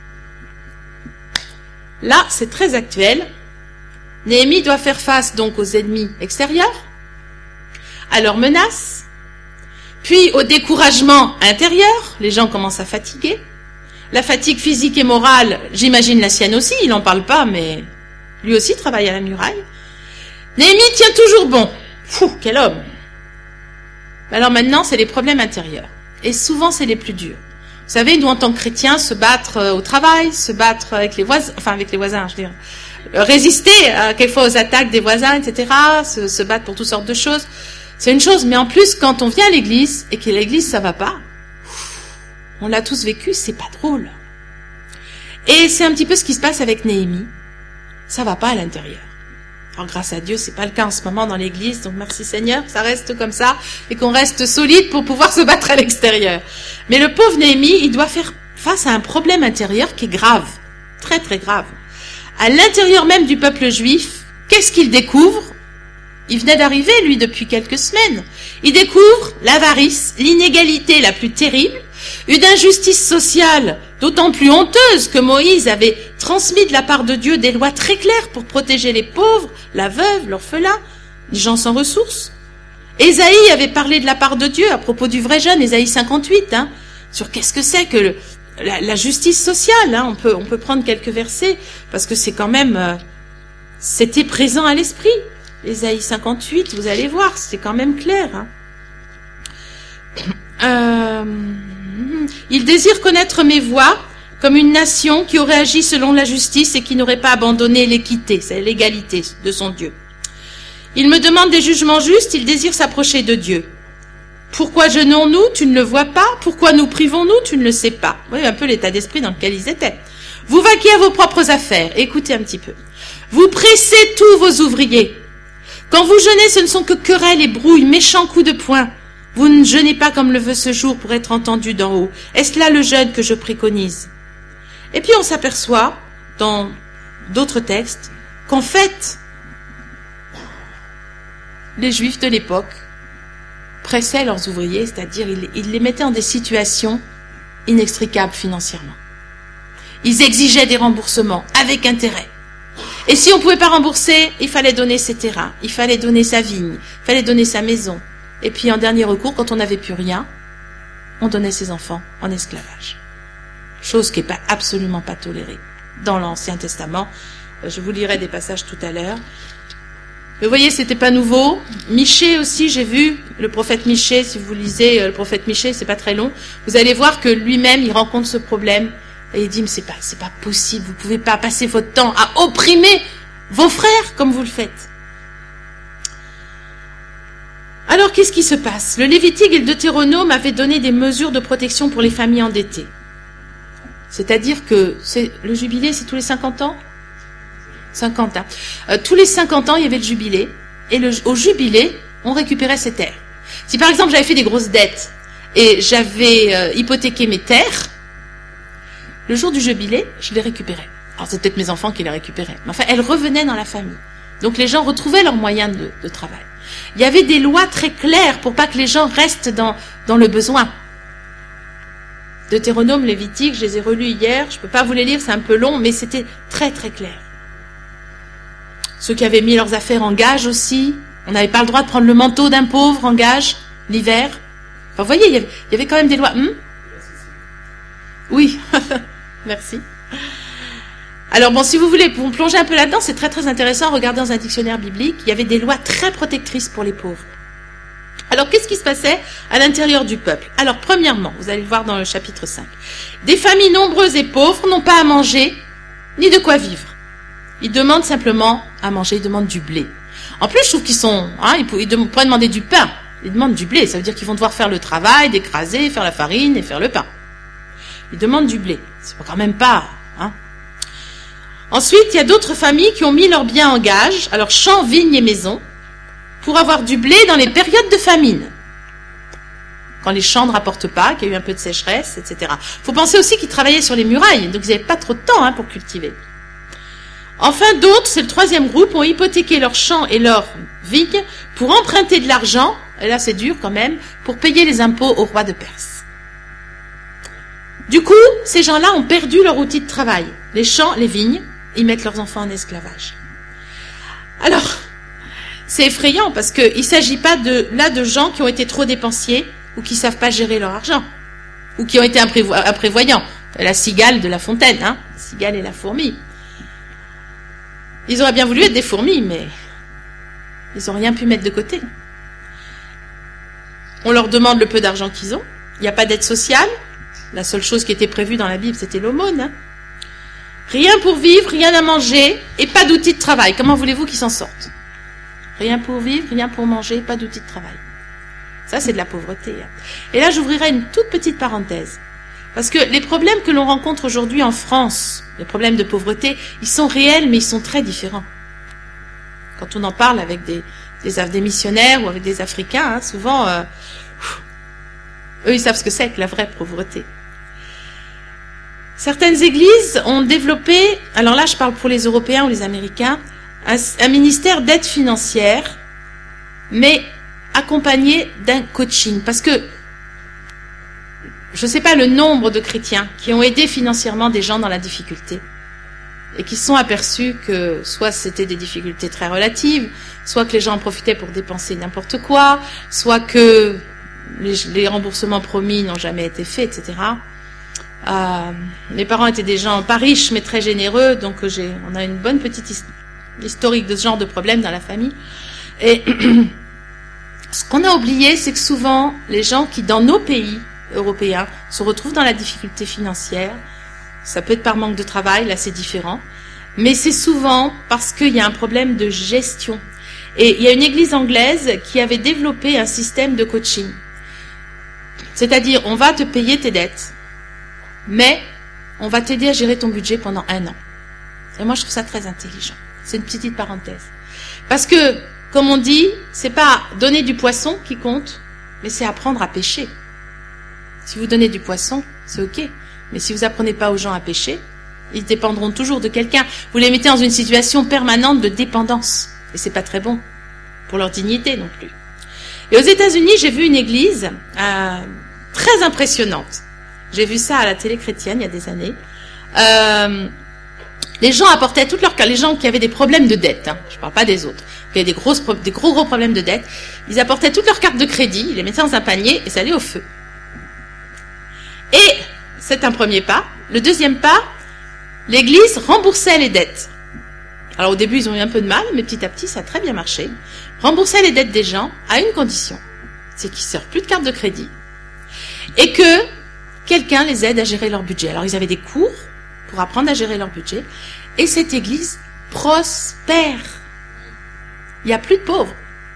là, c'est très actuel. Néhémie doit faire face donc aux ennemis extérieurs, à leurs menaces, puis au découragement intérieur. Les gens commencent à fatiguer. La fatigue physique et morale, j'imagine la sienne aussi, il n'en parle pas, mais lui aussi travaille à la muraille. Néhémie tient toujours bon. Fou, quel homme! Alors maintenant, c'est les problèmes intérieurs. Et souvent, c'est les plus durs. Vous savez, nous, en tant que chrétiens, se battre au travail, se battre avec les voisins, enfin avec les voisins, je veux dire, résister euh, quelquefois aux attaques des voisins, et cetera, se, se battre pour toutes sortes de choses, c'est une chose. Mais en plus, quand on vient à l'église et que l'église, ça va pas, on l'a tous vécu, c'est pas drôle. Et c'est un petit peu ce qui se passe avec Néhémie. Ça va pas à l'intérieur. Alors grâce à Dieu, c'est pas le cas en ce moment dans l'église, donc merci Seigneur, ça reste comme ça, et qu'on reste solide pour pouvoir se battre à l'extérieur. Mais le pauvre Néhémie, il doit faire face à un problème intérieur qui est grave, très très grave. À l'intérieur même du peuple juif, qu'est-ce qu'il découvre? Il venait d'arriver, lui, depuis quelques semaines. Il découvre l'avarice, l'inégalité la plus terrible, une injustice sociale d'autant plus honteuse que Moïse avait transmis de la part de Dieu des lois très claires pour protéger les pauvres, la veuve, l'orphelin, les gens sans ressources. Ésaïe avait parlé de la part de Dieu à propos du vrai jeune, Ésaïe cinquante-huit, hein, sur qu'est-ce que c'est que le, la, la justice sociale. Hein. On peut, on peut prendre quelques versets, parce que c'est quand même... Euh, c'était présent à l'esprit. Ésaïe cinquante-huit, vous allez voir, c'est quand même clair. Hein. Euh... Il désire connaître mes voies comme une nation qui aurait agi selon la justice et qui n'aurait pas abandonné l'équité, c'est l'égalité de son Dieu. Il me demande des jugements justes, il désire s'approcher de Dieu. Pourquoi jeûnons-nous? Tu ne le vois pas. Pourquoi nous privons-nous? Tu ne le sais pas. Vous voyez un peu l'état d'esprit dans lequel ils étaient. Vous vaquez à vos propres affaires. Écoutez un petit peu. Vous pressez tous vos ouvriers. Quand vous jeûnez, ce ne sont que querelles et brouilles, méchants coups de poing. Vous ne jeûnez pas comme le veut ce jour pour être entendu d'en haut. Est-ce là le jeûne que je préconise? Et puis on s'aperçoit, dans d'autres textes, qu'en fait, les Juifs de l'époque pressaient leurs ouvriers, c'est-à-dire ils, ils les mettaient en des situations inextricables financièrement. Ils exigeaient des remboursements avec intérêt. Et si on ne pouvait pas rembourser, il fallait donner ses terrains, il fallait donner sa vigne, il fallait donner sa maison. Et puis en dernier recours, quand on n'avait plus rien, on donnait ses enfants en esclavage. Chose qui n'est pas, absolument pas tolérée dans l'Ancien Testament. Je vous lirai des passages tout à l'heure. Mais vous voyez, c'était pas nouveau. Michée aussi, j'ai vu le prophète Michée. Si vous lisez le prophète Michée, c'est pas très long. Vous allez voir que lui-même, il rencontre ce problème et il dit mais c'est pas, c'est pas possible. Vous pouvez pas passer votre temps à opprimer vos frères comme vous le faites. Alors, qu'est-ce qui se passe? Le Lévitique et le Deutéronome avaient donné des mesures de protection pour les familles endettées. C'est-à-dire que c'est, le jubilé, c'est tous les cinquante ans? cinquante ans. Euh, tous les cinquante ans, il y avait le jubilé. Et le, au jubilé, on récupérait ses terres. Si par exemple, j'avais fait des grosses dettes et j'avais euh, hypothéqué mes terres, le jour du jubilé, je les récupérais. Alors, c'est peut-être mes enfants qui les récupéraient. Mais enfin, elles revenaient dans la famille. Donc, les gens retrouvaient leurs moyens de, de travail. Il y avait des lois très claires pour pas que les gens restent dans, dans le besoin. Deutéronome, Lévitique, je les ai relus hier. Je peux pas vous les lire, c'est un peu long, mais c'était très très clair. Ceux qui avaient mis leurs affaires en gage aussi, on n'avait pas le droit de prendre le manteau d'un pauvre en gage l'hiver. Enfin, vous voyez, il y avait, il y avait quand même des lois. Hum oui, merci. Alors bon, si vous voulez, pour plonger un peu là-dedans, c'est très très intéressant. Regardez dans un dictionnaire biblique, il y avait des lois très protectrices pour les pauvres. Alors, qu'est-ce qui se passait à l'intérieur du peuple? Alors, premièrement, vous allez le voir dans le chapitre cinq, des familles nombreuses et pauvres n'ont pas à manger, ni de quoi vivre. Ils demandent simplement à manger, ils demandent du blé. En plus, je trouve qu'ils sont, hein, ils pourraient demander du pain, ils demandent du blé, ça veut dire qu'ils vont devoir faire le travail, d'écraser, faire la farine et faire le pain. Ils demandent du blé, c'est quand même pas, hein. Ensuite, il y a d'autres familles qui ont mis leurs biens en gage, alors champs, vignes et maisons, pour avoir du blé dans les périodes de famine. Quand les champs ne rapportent pas, qu'il y a eu un peu de sécheresse, et cetera. Il faut penser aussi qu'ils travaillaient sur les murailles, donc ils n'avaient pas trop de temps hein, pour cultiver. Enfin, d'autres, c'est le troisième groupe, ont hypothéqué leurs champs et leurs vignes pour emprunter de l'argent, et là c'est dur quand même, pour payer les impôts au roi de Perse. Du coup, ces gens-là ont perdu leur outil de travail. Les champs, les vignes, ils mettent leurs enfants en esclavage. Alors, c'est effrayant parce qu'il ne s'agit pas de, là de gens qui ont été trop dépensiers ou qui ne savent pas gérer leur argent ou qui ont été imprévo- imprévoyants. La cigale de La Fontaine, hein, la cigale et la fourmi. Ils auraient bien voulu être des fourmis, mais ils n'ont rien pu mettre de côté. On leur demande le peu d'argent qu'ils ont. Il n'y a pas d'aide sociale. La seule chose qui était prévue dans la Bible, c'était l'aumône. Hein. Rien pour vivre, rien à manger et pas d'outils de travail. Comment voulez-vous qu'ils s'en sortent? Rien pour vivre, rien pour manger, pas d'outils de travail. Ça, c'est de la pauvreté. Hein. Et là, j'ouvrirai une toute petite parenthèse. Parce que les problèmes que l'on rencontre aujourd'hui en France, les problèmes de pauvreté, ils sont réels, mais ils sont très différents. Quand on en parle avec des, des, des missionnaires ou avec des Africains, hein, souvent, euh, eux, ils savent ce que c'est que la vraie pauvreté. Certaines églises ont développé, alors là, je parle pour les Européens ou les Américains, un, un ministère d'aide financière, mais accompagné d'un coaching. Parce que je ne sais pas le nombre de chrétiens qui ont aidé financièrement des gens dans la difficulté et qui se sont aperçus que soit c'était des difficultés très relatives, soit que les gens en profitaient pour dépenser n'importe quoi, soit que les, les remboursements promis n'ont jamais été faits, et cetera. Euh, mes parents étaient des gens pas riches mais très généreux, donc j'ai, on a une bonne petite his- historique de ce genre de problème dans la famille. Et ce qu'on a oublié, c'est que souvent, les gens qui, dans nos pays européens, se retrouvent dans la difficulté financière, ça peut être par manque de travail, là c'est différent, mais c'est souvent parce qu'il y a un problème de gestion. Et il y a une église anglaise qui avait développé un système de coaching. C'est-à-dire, on va te payer tes dettes, mais on va t'aider à gérer ton budget pendant un an. Et moi, je trouve ça très intelligent. C'est une petite parenthèse. Parce que, comme on dit, c'est pas donner du poisson qui compte, mais c'est apprendre à pêcher. Si vous donnez du poisson, c'est ok. Mais si vous apprenez pas aux gens à pêcher, ils dépendront toujours de quelqu'un. Vous les mettez dans une situation permanente de dépendance. Et c'est pas très bon. Pour leur dignité non plus. Et aux États-Unis, j'ai vu une église, euh, très impressionnante. J'ai vu ça à la télé chrétienne il y a des années. Euh, les gens apportaient toutes leurs cartes, les gens qui avaient des problèmes de dette, hein, je ne parle pas des autres, qui avaient des, grosses, des gros gros problèmes de dette, ils apportaient toutes leurs cartes de crédit, ils les mettaient dans un panier et ça allait au feu. Et c'est un premier pas. Le deuxième pas, l'église remboursait les dettes. Alors au début ils ont eu un peu de mal, mais petit à petit ça a très bien marché. Remboursait les dettes des gens à une condition, c'est qu'ils ne servent plus de carte de crédit et que quelqu'un les aide à gérer leur budget. Alors ils avaient des cours pour apprendre à gérer leur budget et cette église prospère. Il n'y a plus de pauvres.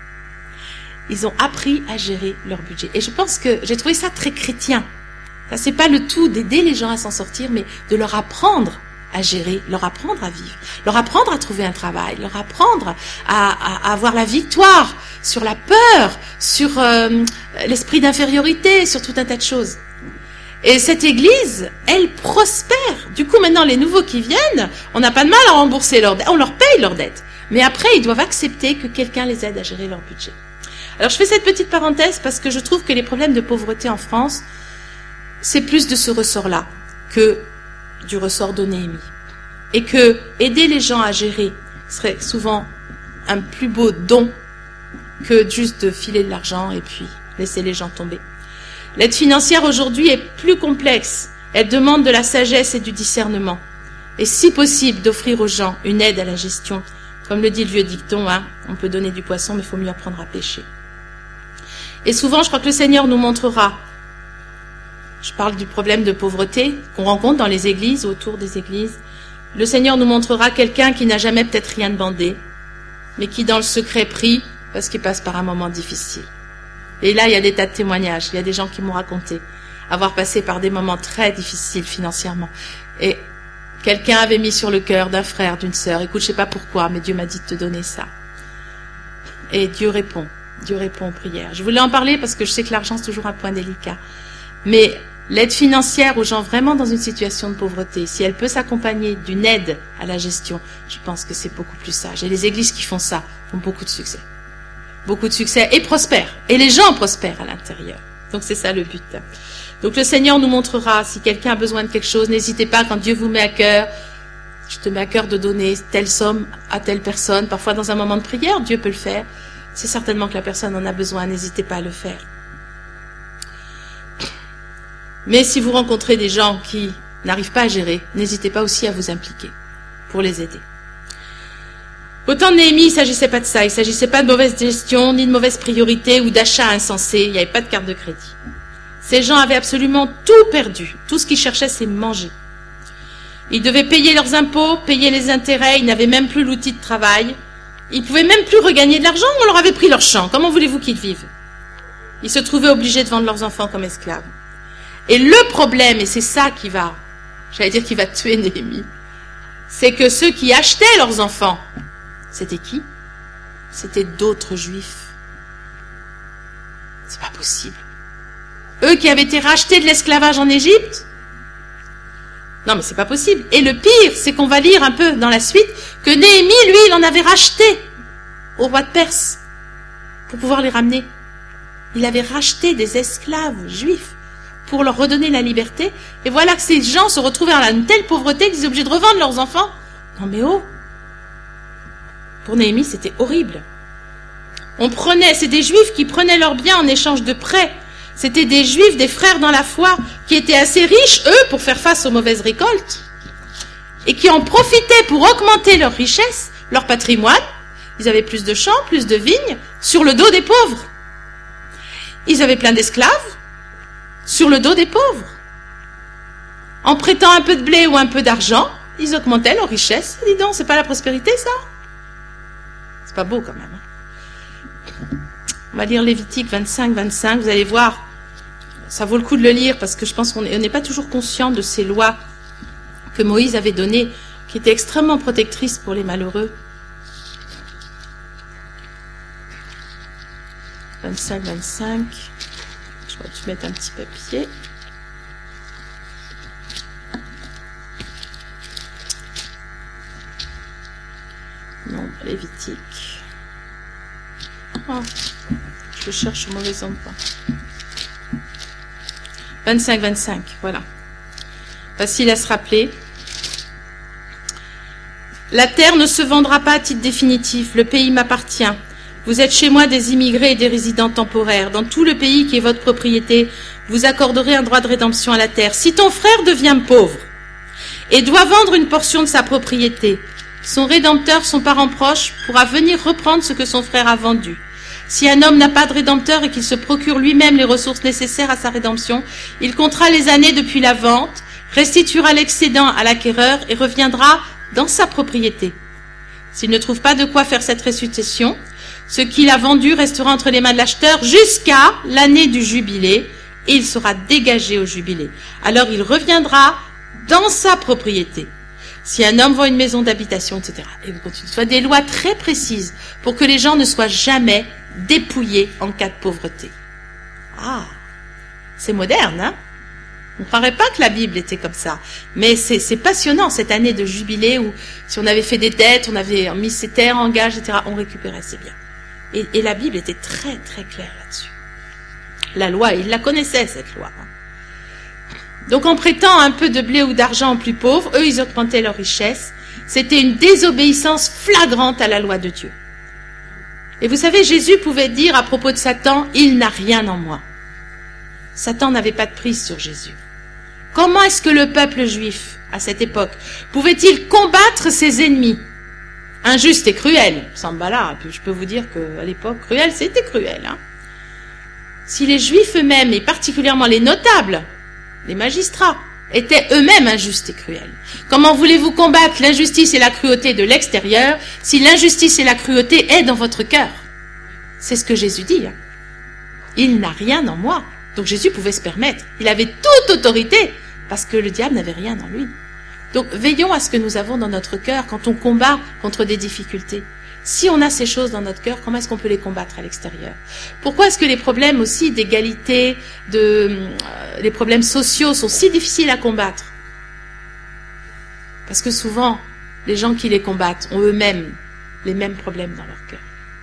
Ils ont appris à gérer leur budget. Et je pense que j'ai trouvé ça très chrétien. Ça, c'est pas le tout d'aider les gens à s'en sortir, mais de leur apprendre à gérer, leur apprendre à vivre, leur apprendre à trouver un travail, leur apprendre à, à, à avoir la victoire sur la peur, sur euh, l'esprit d'infériorité, sur tout un tas de choses. Et cette église, elle prospère. Du coup, maintenant, les nouveaux qui viennent, on n'a pas de mal à rembourser leurs dettes, on leur paye leurs dettes. Mais après, ils doivent accepter que quelqu'un les aide à gérer leur budget. Alors, je fais cette petite parenthèse parce que je trouve que les problèmes de pauvreté en France, c'est plus de ce ressort-là que du ressort de Néhémie. Et que aider les gens à gérer serait souvent un plus beau don que juste de filer de l'argent et puis laisser les gens tomber. L'aide financière aujourd'hui est plus complexe. Elle demande de la sagesse et du discernement. Et si possible, d'offrir aux gens une aide à la gestion. Comme le dit le vieux dicton, hein, on peut donner du poisson, mais il faut mieux apprendre à pêcher. Et souvent, je crois que le Seigneur nous montrera. Je parle du problème de pauvreté qu'on rencontre dans les églises, autour des églises. Le Seigneur nous montrera quelqu'un qui n'a jamais peut-être rien demandé, mais qui dans le secret prie parce qu'il passe par un moment difficile. Et là, il y a des tas de témoignages. Il y a des gens qui m'ont raconté avoir passé par des moments très difficiles financièrement. Et quelqu'un avait mis sur le cœur d'un frère, d'une sœur, écoute, je sais pas pourquoi, mais Dieu m'a dit de te donner ça. Et Dieu répond. Dieu répond aux prières. Je voulais en parler parce que je sais que l'argent, c'est toujours un point délicat. Mais l'aide financière aux gens vraiment dans une situation de pauvreté, si elle peut s'accompagner d'une aide à la gestion, je pense que c'est beaucoup plus sage. Et les églises qui font ça ont beaucoup de succès. Beaucoup de succès et prospèrent. Et les gens prospèrent à l'intérieur. Donc c'est ça le but. Donc le Seigneur nous montrera, si quelqu'un a besoin de quelque chose, n'hésitez pas quand Dieu vous met à cœur, je te mets à cœur de donner telle somme à telle personne, parfois dans un moment de prière, Dieu peut le faire. C'est certainement que la personne en a besoin, n'hésitez pas à le faire. Mais si vous rencontrez des gens qui n'arrivent pas à gérer, n'hésitez pas aussi à vous impliquer pour les aider. Au temps de Néhémie, il ne s'agissait pas de ça. Il ne s'agissait pas de mauvaise gestion, ni de mauvaise priorité ou d'achat insensé. Il n'y avait pas de carte de crédit. Ces gens avaient absolument tout perdu. Tout ce qu'ils cherchaient, c'est manger. Ils devaient payer leurs impôts, payer les intérêts. Ils n'avaient même plus l'outil de travail. Ils ne pouvaient même plus regagner de l'argent. On leur avait pris leur champ. Comment voulez-vous qu'ils vivent? Ils se trouvaient obligés de vendre leurs enfants comme esclaves. Et le problème, et c'est ça qui va, j'allais dire qui va tuer Néhémie, c'est que ceux qui achetaient leurs enfants, c'était qui? C'était d'autres juifs. C'est pas possible. Eux qui avaient été rachetés de l'esclavage en Égypte? Non, mais c'est pas possible. Et le pire, c'est qu'on va lire un peu dans la suite que Néhémie, lui, il en avait racheté au roi de Perse pour pouvoir les ramener. Il avait racheté des esclaves juifs pour leur redonner la liberté. Et voilà que ces gens se retrouvaient dans une telle pauvreté qu'ils étaient obligés de revendre leurs enfants. Non mais oh! Pour Néhémie, c'était horrible. On prenait, c'est des juifs qui prenaient leurs biens en échange de prêts. C'était des juifs, des frères dans la foi, qui étaient assez riches, eux, pour faire face aux mauvaises récoltes. Et qui en profitaient pour augmenter leur richesse, leur patrimoine. Ils avaient plus de champs, plus de vignes, sur le dos des pauvres. Ils avaient plein d'esclaves, sur le dos des pauvres. En prêtant un peu de blé ou un peu d'argent, ils augmentaient leur richesse. Dis donc, c'est pas la prospérité, ça? C'est pas beau, quand même. On va lire Lévitique vingt-cinq, vingt-cinq. Vous allez voir, ça vaut le coup de le lire parce que je pense qu'on n'est pas toujours conscient de ces lois que Moïse avait données, qui étaient extrêmement protectrices pour les malheureux. vingt-cinq, vingt-cinq. Je vais te mettre un petit papier. Non, Lévitique. Oh, je le cherche au mauvais endroit. vingt-cinq, vingt-cinq, voilà. Facile à se rappeler. La terre ne se vendra pas à titre définitif. Le pays m'appartient. Vous êtes chez moi des immigrés et des résidents temporaires. Dans tout le pays qui est votre propriété, vous accorderez un droit de rédemption à la terre. Si ton frère devient pauvre et doit vendre une portion de sa propriété, son rédempteur, son parent proche, pourra venir reprendre ce que son frère a vendu. Si un homme n'a pas de rédempteur et qu'il se procure lui-même les ressources nécessaires à sa rédemption, il comptera les années depuis la vente, restituera l'excédent à l'acquéreur et reviendra dans sa propriété. S'il ne trouve pas de quoi faire cette restitution, ce qu'il a vendu restera entre les mains de l'acheteur jusqu'à l'année du jubilé et il sera dégagé au jubilé. Alors il reviendra dans sa propriété. Si un homme vend une maison d'habitation, et cetera. Et vous continuez. Ce sont des lois très précises pour que les gens ne soient jamais dépouillés en cas de pauvreté. Ah, c'est moderne, hein? On ne croirait pas que la Bible était comme ça. Mais c'est passionnant, cette année de jubilé où si on avait fait des dettes, on avait mis ses terres en gage, et cetera, on récupérait, c'est bien. Et, et la Bible était très, très claire là-dessus. La loi, il la connaissait, cette loi. Donc, en prêtant un peu de blé ou d'argent aux plus pauvres, eux, ils augmentaient leur richesse. C'était une désobéissance flagrante à la loi de Dieu. Et vous savez, Jésus pouvait dire à propos de Satan, « Il n'a rien en moi ». Satan n'avait pas de prise sur Jésus. Comment est-ce que le peuple juif, à cette époque, pouvait-il combattre ses ennemis? Injuste et cruel, Sambala. Puis je peux vous dire qu'à l'époque, cruel, c'était cruel. Hein. Si les juifs eux-mêmes, et particulièrement les notables, les magistrats, étaient eux-mêmes injustes et cruels, comment voulez-vous combattre l'injustice et la cruauté de l'extérieur si l'injustice et la cruauté est dans votre cœur? C'est ce que Jésus dit. Hein. Il n'a rien en moi. Donc Jésus pouvait se permettre. Il avait toute autorité parce que le diable n'avait rien en lui. Donc veillons à ce que nous avons dans notre cœur quand on combat contre des difficultés. Si on a ces choses dans notre cœur, comment est-ce qu'on peut les combattre à l'extérieur? Pourquoi est-ce que les problèmes aussi d'égalité, de, euh, les problèmes sociaux sont si difficiles à combattre? Parce que souvent, les gens qui les combattent ont eux-mêmes les mêmes problèmes dans leur cœur.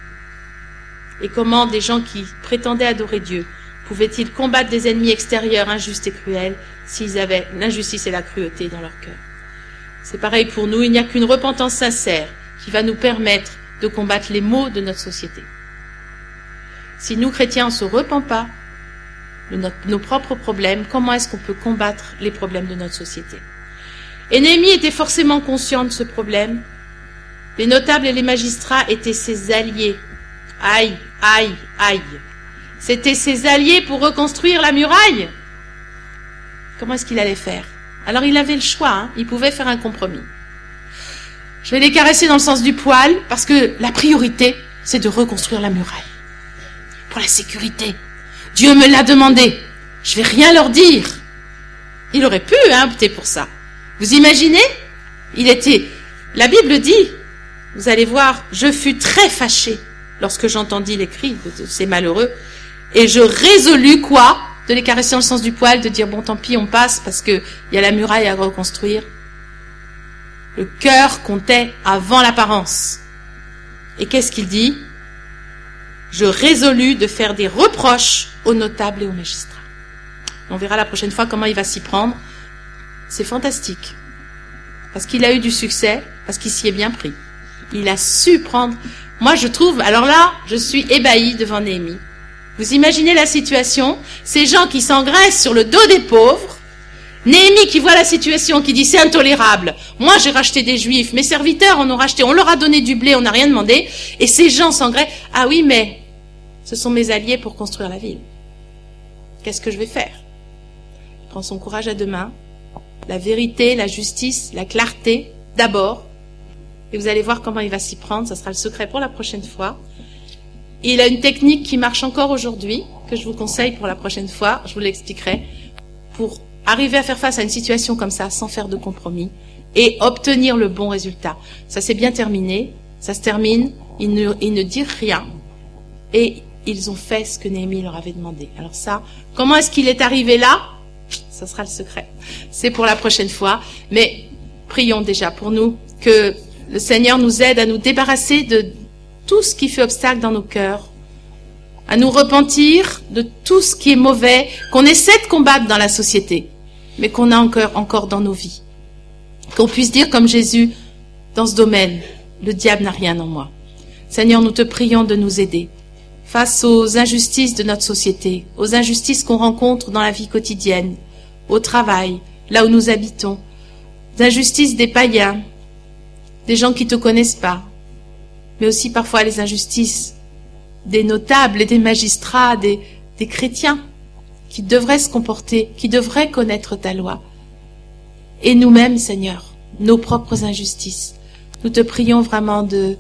Et comment des gens qui prétendaient adorer Dieu pouvaient-ils combattre des ennemis extérieurs injustes et cruels s'ils avaient l'injustice et la cruauté dans leur cœur? C'est pareil pour nous, il n'y a qu'une repentance sincère qui va nous permettre de combattre les maux de notre société. Si nous, chrétiens, on ne se repent pas de notre, nos propres problèmes, comment est-ce qu'on peut combattre les problèmes de notre société? Et Néhémie était forcément conscient de ce problème. Les notables et les magistrats étaient ses alliés. Aïe, aïe, aïe. C'était ses alliés pour reconstruire la muraille. Comment est-ce qu'il allait faire? Alors il avait le choix, hein. Il pouvait faire un compromis. Je vais les caresser dans le sens du poil, parce que la priorité, c'est de reconstruire la muraille. Pour la sécurité. Dieu me l'a demandé. Je vais rien leur dire. Il aurait pu hein, opter pour ça. Vous imaginez? Il était... La Bible dit, vous allez voir, je fus très fâché lorsque j'entendis les cris de ces malheureux, et je résolus quoi? De les caresser dans le sens du poil, de dire bon tant pis on passe parce qu'il y a la muraille à reconstruire. Le cœur comptait avant l'apparence. Et qu'est-ce qu'il dit? Je résolus de faire des reproches aux notables et aux magistrats. On verra la prochaine fois comment il va s'y prendre. C'est fantastique. Parce qu'il a eu du succès, parce qu'il s'y est bien pris. Il a su prendre... Moi je trouve, alors là, je suis ébahie devant Néhémie. Vous imaginez la situation, ces gens qui s'engraissent sur le dos des pauvres, Néhémie qui voit la situation, qui dit c'est intolérable, moi j'ai racheté des juifs, mes serviteurs en ont racheté, on leur a donné du blé, on n'a rien demandé, et ces gens s'engraissent, ah oui mais ce sont mes alliés pour construire la ville. Qu'est-ce que je vais faire? Il prend son courage à deux mains, la vérité, la justice, la clarté d'abord, et vous allez voir comment il va s'y prendre, ça sera le secret pour la prochaine fois. il a une technique qui marche encore aujourd'hui, que je vous conseille pour la prochaine fois, je vous l'expliquerai, pour arriver à faire face à une situation comme ça sans faire de compromis et obtenir le bon résultat. Ça s'est bien terminé, ça se termine, ils ne, ils ne dirent rien et ils ont fait ce que Néhémie leur avait demandé. Alors ça, comment est-ce qu'il est arrivé là? Ça sera le secret. C'est pour la prochaine fois, mais prions déjà pour nous, que le Seigneur nous aide à nous débarrasser de tout ce qui fait obstacle dans nos cœurs, à nous repentir de tout ce qui est mauvais, qu'on essaie de combattre dans la société, mais qu'on a encore, encore dans nos vies. Qu'on puisse dire comme Jésus, dans ce domaine, le diable n'a rien en moi. Seigneur, nous te prions de nous aider face aux injustices de notre société, aux injustices qu'on rencontre dans la vie quotidienne, au travail, là où nous habitons, aux injustices des païens, des gens qui ne te connaissent pas, mais aussi parfois les injustices des notables et des magistrats, des, des chrétiens qui devraient se comporter, qui devraient connaître ta loi. Et nous-mêmes, Seigneur, nos propres injustices, nous te prions vraiment de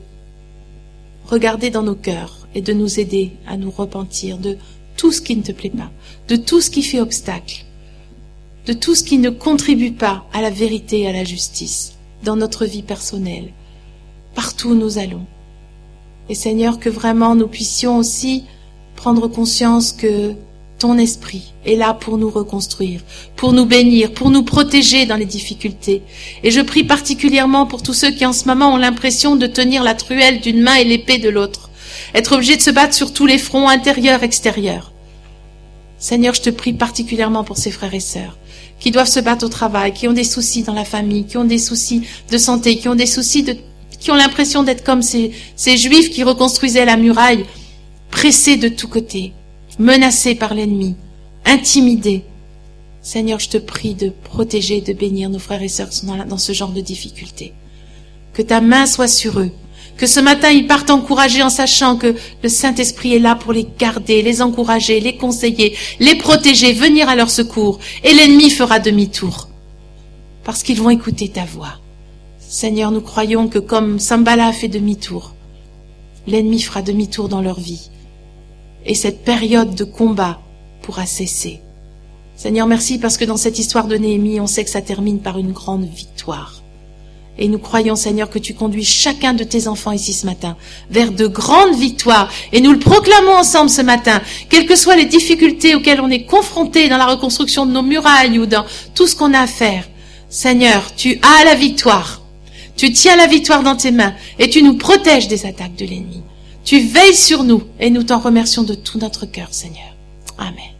regarder dans nos cœurs et de nous aider à nous repentir de tout ce qui ne te plaît pas, de tout ce qui fait obstacle, de tout ce qui ne contribue pas à la vérité et à la justice dans notre vie personnelle, partout où nous allons. Et Seigneur, que vraiment nous puissions aussi prendre conscience que ton esprit est là pour nous reconstruire, pour nous bénir, pour nous protéger dans les difficultés. Et je prie particulièrement pour tous ceux qui en ce moment ont l'impression de tenir la truelle d'une main et l'épée de l'autre, être obligés de se battre sur tous les fronts intérieurs, extérieurs. Seigneur, je te prie particulièrement pour ces frères et sœurs qui doivent se battre au travail, qui ont des soucis dans la famille, qui ont des soucis de santé, qui ont des soucis de qui ont l'impression d'être comme ces, ces juifs qui reconstruisaient la muraille, pressés de tous côtés, menacés par l'ennemi, intimidés. Seigneur, je te prie de protéger, de bénir nos frères et sœurs qui sont dans, dans ce genre de difficultés. Que ta main soit sur eux, que ce matin ils partent encouragés en sachant que le Saint-Esprit est là pour les garder, les encourager, les conseiller, les protéger, venir à leur secours, et l'ennemi fera demi-tour, parce qu'ils vont écouter ta voix. Seigneur, nous croyons que comme Sambala a fait demi-tour, l'ennemi fera demi-tour dans leur vie. Et cette période de combat pourra cesser. Seigneur, merci parce que dans cette histoire de Néhémie, on sait que ça termine par une grande victoire. Et nous croyons, Seigneur, que tu conduis chacun de tes enfants ici ce matin vers de grandes victoires. Et nous le proclamons ensemble ce matin, quelles que soient les difficultés auxquelles on est confronté dans la reconstruction de nos murailles ou dans tout ce qu'on a à faire. Seigneur, tu as la victoire. Tu tiens la victoire dans tes mains et tu nous protèges des attaques de l'ennemi. Tu veilles sur nous et nous t'en remercions de tout notre cœur, Seigneur. Amen.